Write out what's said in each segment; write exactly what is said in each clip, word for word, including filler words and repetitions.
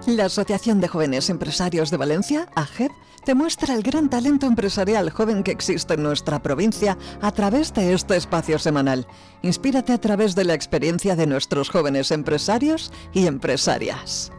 La Asociación de Jóvenes Empresarios de Valencia, A G E V, te muestra el gran talento empresarial joven que existe en nuestra provincia a través de este espacio semanal. Inspírate a través de la experiencia de nuestros jóvenes empresarios y empresarias.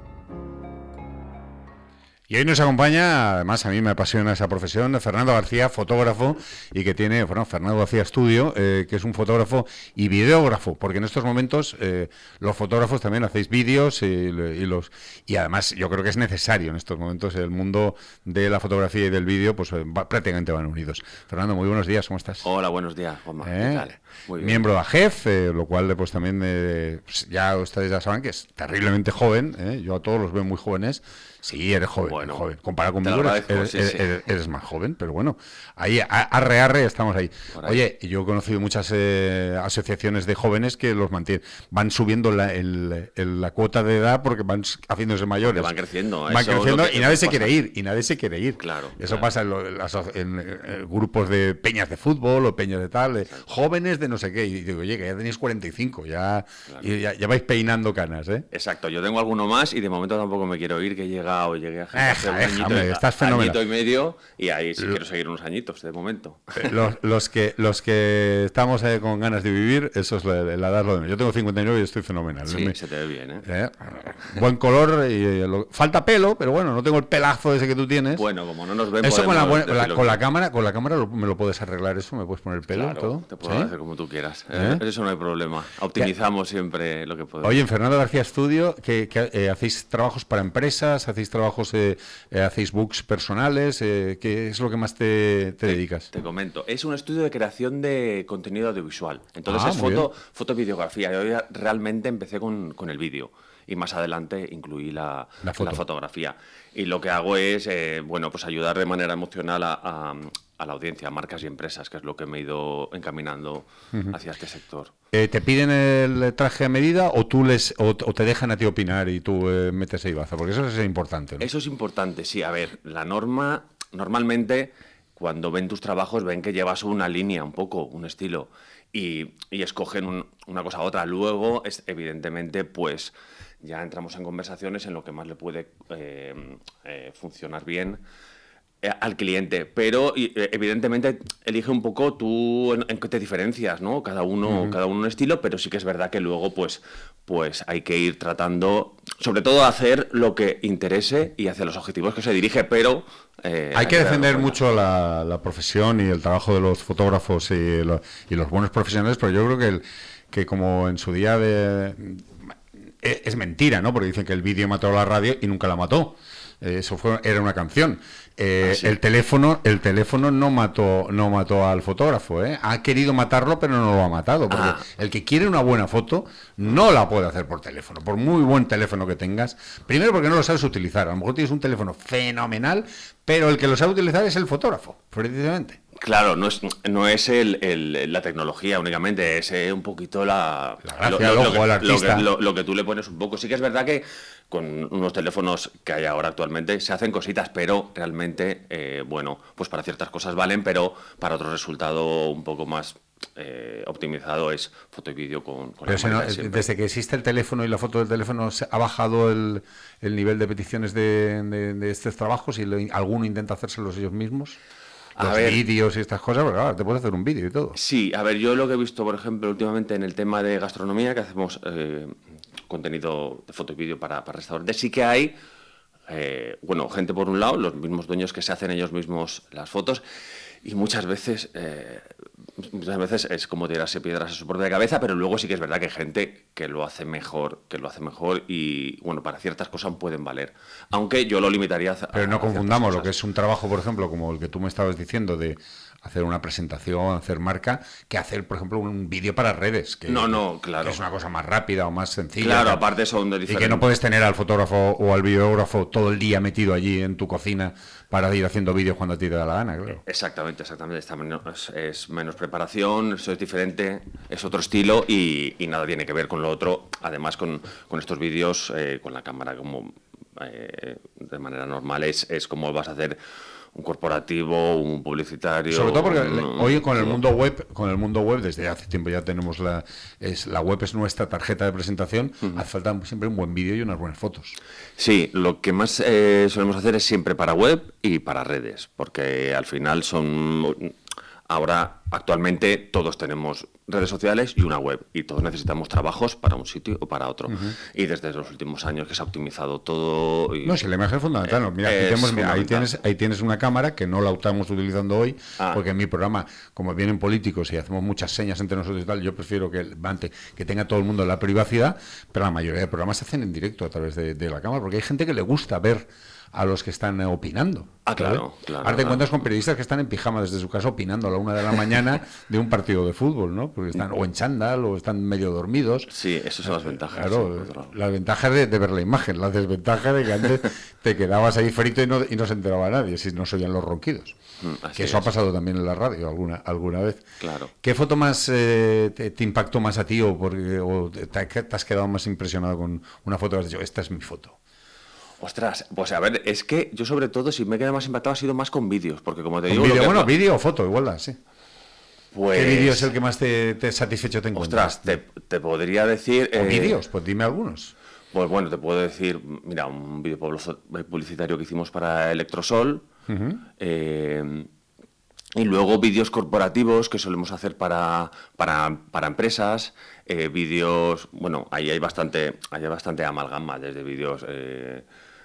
Y hoy nos acompaña, además a mí me apasiona esa profesión, Fernando García, fotógrafo, y que tiene, bueno, Fernando García Estudio, eh, que es un fotógrafo y videógrafo, porque en estos momentos eh, los fotógrafos también hacéis vídeos y, y los y además yo creo que es necesario en estos momentos el mundo de la fotografía y del vídeo, pues va, prácticamente van unidos. Fernando, muy buenos días, ¿cómo estás? Hola, buenos días, Juanma. ¿Eh? ¿Qué tal? Muy bien. Miembro de A G E V, eh, lo cual pues también eh, pues, ya ustedes ya saben que es terriblemente joven, ¿eh? Yo a todos los veo muy jóvenes. Sí, eres joven, bueno, joven. Comparado conmigo, agradezco, eres, sí, eres, sí. Eres, eres más joven, pero bueno, ahí, arre, arre, estamos ahí. ahí. Oye, yo he conocido muchas eh, asociaciones de jóvenes que los mantienen, van subiendo la, el, el, la cuota de edad porque van haciéndose mayores. Porque van creciendo. Van eso creciendo que, y nadie se quiere ir, y nadie se quiere ir. Claro. Eso claro. pasa en, lo, en, las, en, en grupos de peñas de fútbol o peñas de tal, de jóvenes de no sé qué. Y digo, oye, que ya tenéis cuarenta y cinco, ya, claro. y ya, ya vais peinando canas, ¿eh? Exacto, yo tengo alguno más y de momento tampoco me quiero ir, que he llegado, llegué a gente hace un añito, hombre, estás fenomenal. añito y medio y ahí sí L- quiero seguir unos añitos de momento. Los, los que los que estamos eh, con ganas de vivir, eso es la, la edad lo de menos. Yo tengo cincuenta y nueve y estoy fenomenal. Sí, me, se te ve bien, ¿eh? eh buen color, y, y lo, falta pelo, pero bueno, no tengo el pelazo ese que tú tienes. Bueno, como no nos vemos... Eso con la, buena, la, con la cámara, con la cámara lo, me lo puedes arreglar eso, me puedes poner el pelo claro, y todo. Te puedo ¿sí? hacer como tú quieras. ¿Eh? Eso no hay problema. Optimizamos ¿Qué? siempre lo que podemos. Oye, en Fernando García Estudio, que, que eh, hacéis trabajos para empresas, hacéis trabajos, eh, eh, hacéis books personales, eh, ¿qué es lo que más te, te, te dedicas? Te comento, es un estudio de creación de contenido audiovisual. Entonces ah, es foto, foto-videografía. Yo realmente empecé con, con el vídeo y más adelante incluí la, la, foto. la fotografía. Y lo que hago es, eh, bueno, pues ayudar de manera emocional a, a, a la audiencia, a marcas y empresas, que es lo que me he ido encaminando uh-huh. hacia este sector. Eh, ¿Te piden el traje a medida o tú les o, o te dejan a ti opinar y tú eh, metes ahí baza? Porque eso es importante, ¿no? Eso es importante, sí. A ver, la norma, normalmente, cuando ven tus trabajos, ven que llevas una línea, un poco, un estilo, y, y escogen un, una cosa u otra. Luego, es, evidentemente, pues ya entramos en conversaciones en lo que más le puede eh, eh, funcionar bien eh, al cliente, pero eh, evidentemente elige un poco tú en, en qué te diferencias, ¿no? Cada uno, uh-huh. cada uno un estilo, pero sí que es verdad que luego pues, pues hay que ir tratando, sobre todo hacer lo que interese y hacia los objetivos que se dirige, pero eh, hay, hay que defender mucho la, la profesión y el trabajo de los fotógrafos y, lo, y los buenos profesionales, pero yo creo que el, que como en su día de es mentira, ¿no? Porque dicen que el vídeo mató a la radio y nunca la mató. Eh, eso fue, era una canción. Eh, ah, ¿sí? El teléfono, el teléfono no mató, no mató al fotógrafo, ¿eh? Ha querido matarlo, pero no lo ha matado. Porque ah. el que quiere una buena foto no la puede hacer por teléfono, por muy buen teléfono que tengas. Primero porque no lo sabes utilizar. A lo mejor tienes un teléfono fenomenal, pero el que lo sabe utilizar es el fotógrafo, precisamente. Claro, no es, no es el, el, la tecnología únicamente, es eh, un poquito la, la gracia, lo, lo, lo, lo, que, lo, que, lo, lo que tú le pones un poco. Sí que es verdad que con unos teléfonos que hay ahora actualmente se hacen cositas, pero realmente, eh, bueno, pues para ciertas cosas valen, pero para otro resultado un poco más eh, optimizado es foto y vídeo con, con pero la no, desde que existe el teléfono y la foto del teléfono, ¿ha bajado el, el nivel de peticiones de, de, de estos trabajos y lo, alguno intenta hacérselos ellos mismos? Los vídeos y estas cosas, porque claro, te puedes hacer un vídeo y todo. Sí, a ver, yo lo que he visto, por ejemplo, últimamente en el tema de gastronomía, que hacemos eh, contenido de foto y vídeo para, para restaurantes, sí que hay, eh, bueno, gente por un lado, los mismos dueños que se hacen ellos mismos las fotos, y muchas veces, eh, muchas veces es como tirarse piedras a su propia cabeza, pero luego sí que es verdad que hay gente que lo hace mejor, que lo hace mejor y, bueno, para ciertas cosas pueden valer. Aunque yo lo limitaría a... Pero no confundamos lo que es un trabajo, por ejemplo, como el que tú me estabas diciendo de hacer una presentación, hacer marca, que hacer, por ejemplo, un vídeo para redes. Que, no, no, claro. Que es una cosa más rápida o más sencilla. Claro, que, aparte son de diferentes. Y que no puedes tener al fotógrafo o al videógrafo todo el día metido allí en tu cocina para ir haciendo vídeos cuando a ti te da la gana, claro. Exactamente, exactamente. Está menos, es menos preparación, eso es diferente, es otro estilo y, y nada tiene que ver con lo otro. Además, con, con estos vídeos, eh, con la cámara como eh, de manera normal, es, es como vas a hacer un corporativo, un publicitario. Sobre todo porque un, hoy con el todo. mundo web, con el mundo web desde hace tiempo ya tenemos la es la web es nuestra tarjeta de presentación. Uh-huh. Hace falta siempre un buen vídeo y unas buenas fotos. Sí, lo que más eh, solemos hacer es siempre para web y para redes, porque al final son ahora actualmente todos tenemos redes sociales y una web y todos necesitamos trabajos para un sitio o para otro. Uh-huh. Y desde los últimos años que se ha optimizado todo. Y, no, si la imagen es fundamental. Eh, mira, aquí tenemos, mira, fundamental. Ahí, tienes, ahí tienes una cámara que no la estamos utilizando hoy, ah. porque en mi programa, como vienen políticos y hacemos muchas señas entre nosotros y tal, yo prefiero que, que tenga todo el mundo la privacidad, pero la mayoría de programas se hacen en directo a través de, de la cámara, porque hay gente que le gusta ver a los que están eh, opinando. Ah, claro, claro. Ahora te claro. encuentras con periodistas que están en pijama desde su casa opinando a la una de la mañana de un partido de fútbol, ¿no? Porque están o en chándal o están medio dormidos. Sí, esas son las ventajas. Claro, sí, las ventajas de, de ver la imagen, las desventajas de que antes te quedabas ahí frito y no, y no se enteraba nadie si no se oían los ronquidos. Mm, que eso es. Ha pasado también en la radio alguna alguna vez. Claro. ¿Qué foto más eh, te, te impactó más a ti o, porque, o te, te has quedado más impresionado con una foto que has dicho, esta es mi foto? Ostras, pues a ver, es que yo sobre todo, si me he quedado más impactado, ha sido más con vídeos, porque como te digo... Video, que bueno, es... vídeo o foto, igual, sí. Pues... ¿Qué vídeo es el que más te, te satisfecho te encuentras? Ostras, te, te podría decir... ¿O eh... vídeos? Pues dime algunos. Pues bueno, te puedo decir, mira, un vídeo publicitario que hicimos para Electrosol, uh-huh. eh, y luego vídeos corporativos que solemos hacer para, para, para empresas, eh, vídeos, bueno, ahí hay bastante, ahí hay bastante amalgama, desde vídeos eh,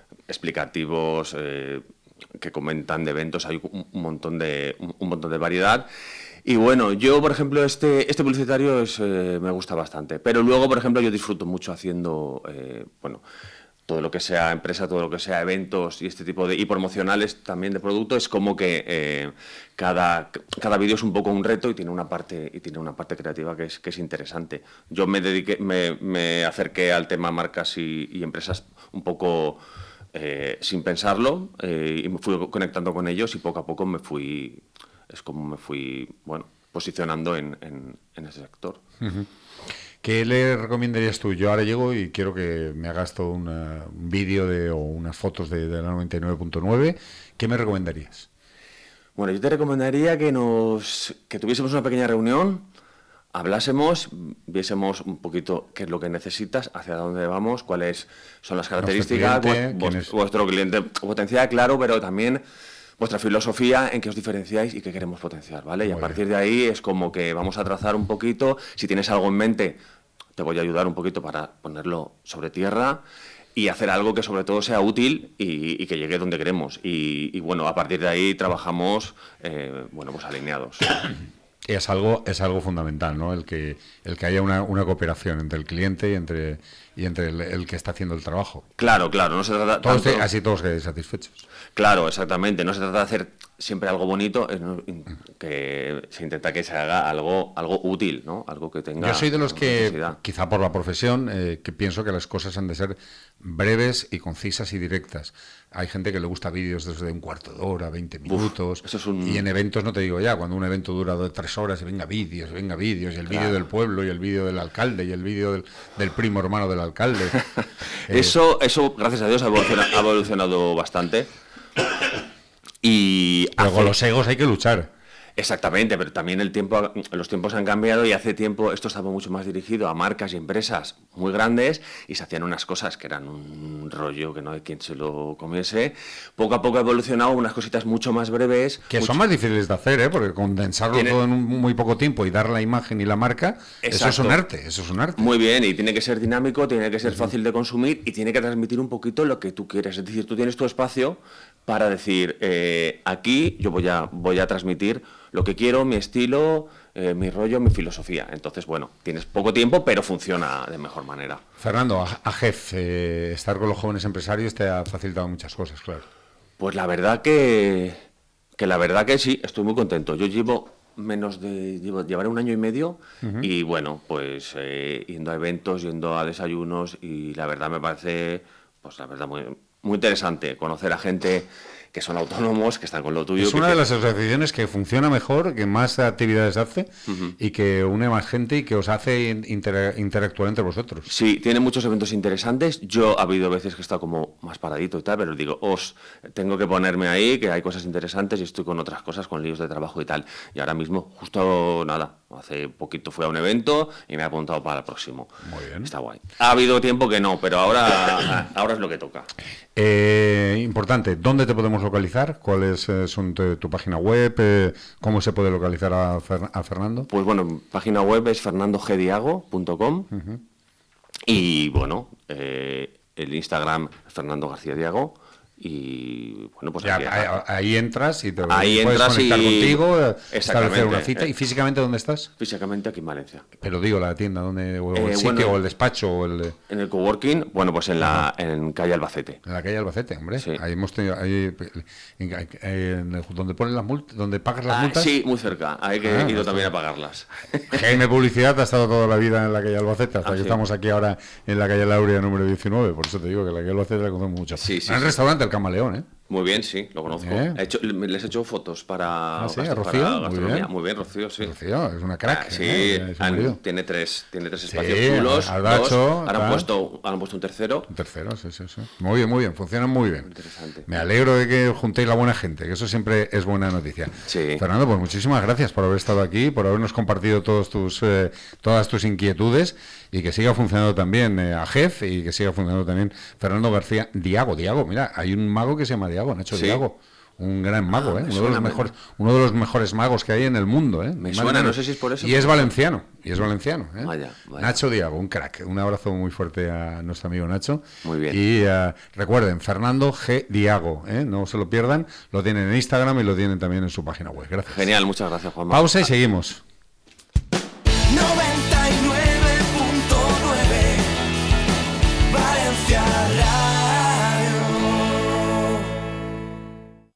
explicativos eh, que comentan de eventos, hay un, un montón de un, un montón de variedad. Y bueno, yo, por ejemplo, este, este publicitario es, eh, me gusta bastante, pero luego, por ejemplo, yo disfruto mucho haciendo, eh, bueno, todo lo que sea empresa, todo lo que sea eventos y este tipo de... y promocionales también de producto, es como que eh, cada, cada vídeo es un poco un reto y tiene una parte y tiene una parte creativa que es, que es interesante. Yo me dediqué, me, me acerqué al tema marcas y, y empresas un poco eh, sin pensarlo eh, y me fui conectando con ellos y poco a poco me fui... es como me fui, bueno, posicionando en, en, en ese sector. Uh-huh. ¿Qué le recomendarías tú? Yo ahora llego y quiero que me hagas todo una, un vídeo de, o unas fotos de, de la noventa y nueve punto nueve. ¿Qué me recomendarías? Bueno, yo te recomendaría que nos que tuviésemos una pequeña reunión, hablásemos, viésemos un poquito qué es lo que necesitas, hacia dónde vamos, cuáles son las características, cliente, vuestro, es? vuestro cliente potencial, claro, pero también vuestra filosofía, en qué os diferenciáis y qué queremos potenciar, ¿vale? Muy y a partir bien. de ahí es como que vamos a trazar un poquito, si tienes algo en mente, te voy a ayudar un poquito para ponerlo sobre tierra y hacer algo que sobre todo sea útil y, y que llegue donde queremos. Y, y bueno, a partir de ahí trabajamos, eh, bueno, pues alineados. Es algo, es algo fundamental, ¿no? El que, el que haya una, una cooperación entre el cliente y entre, y entre el, el que está haciendo el trabajo. Claro, claro, no se trata todos tanto... te, así todos queden satisfechos. Claro, exactamente. No se trata de hacer siempre algo bonito, que se intenta que se haga algo, algo útil, ¿no? Algo que tenga. Yo soy de los que, necesidad. quizá por la profesión, eh, que pienso que las cosas han de ser breves y concisas y directas. Hay gente que le gusta vídeos desde un cuarto de hora, veinte minutos. Uf, eso es un... Y en eventos, no te digo ya, cuando un evento dura de tres horas, y venga vídeos, venga vídeos, y el claro. vídeo del pueblo, y el vídeo del alcalde, y el vídeo del, del primo hermano del alcalde. eh... Eso, eso, gracias a Dios, ha evolucionado, ha evolucionado bastante. Y pero hace... con los egos hay que luchar. Exactamente, pero también el tiempo, los tiempos han cambiado y hace tiempo esto estaba mucho más dirigido a marcas y empresas muy grandes y se hacían unas cosas que eran un rollo que no hay quien se lo comiese. Poco a poco ha evolucionado unas cositas mucho más breves. Que mucho... son más difíciles de hacer, ¿eh? Porque condensarlo ¿Tiene... todo en un muy poco tiempo y dar la imagen y la marca, Exacto. eso es un arte, eso es un arte. Muy bien, y tiene que ser dinámico, tiene que ser fácil de consumir y tiene que transmitir un poquito lo que tú quieres. Es decir, tú tienes tu espacio para decir, eh, aquí yo voy a, voy a transmitir lo que quiero, mi estilo, eh, mi rollo, mi filosofía. Entonces, bueno, tienes poco tiempo, pero funciona de mejor manera. Fernando, a Jeff, eh, estar con los jóvenes empresarios te ha facilitado muchas cosas, claro. Pues la verdad que, que la verdad que sí, estoy muy contento. Yo llevo menos de, llevo, llevaré un año y medio uh-huh. y bueno, pues eh, yendo a eventos, yendo a desayunos y la verdad me parece, pues la verdad muy, muy interesante conocer a gente que son autónomos, que están con lo tuyo. Es una que... de las asociaciones que funciona mejor, que más actividades hace uh-huh. y que une más gente y que os hace inter- interactuar entre vosotros. Sí, tiene muchos eventos interesantes. Yo ha habido veces que he estado como más paradito y tal, pero digo, os tengo que ponerme ahí, que hay cosas interesantes y estoy con otras cosas, con líos de trabajo y tal. Y ahora mismo, justo nada, hace poquito fui a un evento y me he apuntado para el próximo. Muy bien. Está guay. Ha habido tiempo que no, pero ahora, ahora es lo que toca. Eh, importante, ¿dónde te podemos localizar? ¿Cuál es eh, son te, tu página web? Eh, ¿Cómo se puede localizar a, Fer, a Fernando? Pues bueno, página web es fernando g diago punto com uh-huh. y bueno, eh, el Instagram es Fernando García Diago. Y bueno, pues ya, aquí, ahí, ahí entras y te ahí puedes entras conectar y... contigo, establecer una cita. ¿Y físicamente dónde estás? Físicamente aquí en Valencia. Pero digo, la tienda, ¿dónde, o el eh, sitio, bueno, o el despacho, o el... En el coworking, bueno, pues en la en calle Albacete. En la calle Albacete, hombre. Sí. Ahí hemos tenido, ahí, en, en, donde ponen las multas, donde pagas las ah, multas. Sí, muy cerca. Hay que ah, he ido no también a pagarlas. Jaime Publicidad ha estado toda la vida en la calle Albacete, hasta ah, que sí. estamos aquí ahora en la calle Lauria número diecinueve. Por eso te digo que la calle Albacete la conocemos mucho. Sí, sí, en el sí. restaurante El Camaleón, ¿eh? Muy bien, sí, lo conozco. ¿Eh? He hecho, les he hecho fotos para, ¿Ah, sí? para, ¿A Rocío? para Muy gastronomía. bien. Muy bien, Rocío, sí. Rocío, es una crack. Ah, sí, ¿eh? han, tiene tres, tiene tres espacios sí, chulos. Aldacho, dos, ahora, tal. han puesto, ahora han puesto un tercero. Un tercero, sí, sí, sí. Muy bien, muy bien, funcionan muy bien. Interesante. Me alegro de que juntéis la buena gente, que eso siempre es buena noticia. Sí. Fernando, pues muchísimas gracias por haber estado aquí, por habernos compartido todos tus, eh, todas tus inquietudes y que siga funcionando también eh, A G E F y que siga funcionando también Fernando García Diago. Diago, mira, hay un mago que se llama Diago, Nacho Sí. Diago. Un gran mago, Ah, ¿eh? me Uno de, los suena, mejores, uno de los mejores magos que hay en el mundo, ¿eh? Me Madre suena, mía. no sé si es por eso. Y es valenciano, y es valenciano, ¿eh? Vaya, vaya. Nacho Diago, un crack. Un abrazo muy fuerte a nuestro amigo Nacho. Muy bien. Y uh, recuerden, Fernando G. Diago, ¿eh? No se lo pierdan, lo tienen en Instagram y lo tienen también en su página web. Gracias. Genial, muchas gracias, Juanma. Pausa y seguimos. noventa y nueve